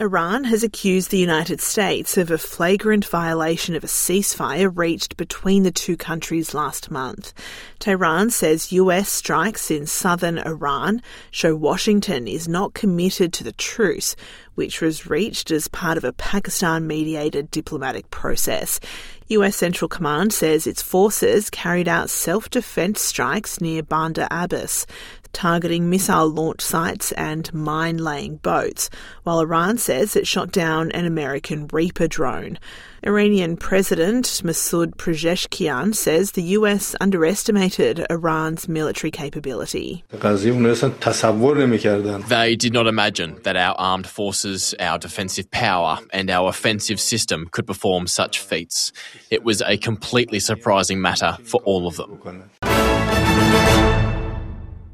Iran has accused the United States of a flagrant violation of a ceasefire reached between the two countries last month. Tehran says US strikes in southern Iran show Washington is not committed to the truce, which was reached as part of a Pakistan-mediated diplomatic process. US Central Command says its forces carried out self-defense strikes near Bandar Abbas, targeting missile launch sites and mine-laying boats, while Iran says it shot down an American Reaper drone. Iranian President Masoud Pezeshkian says the US underestimated Iran's military capability. They did not imagine that our armed forces, our defensive power and our offensive system could perform such feats. It was a completely surprising matter for all of them.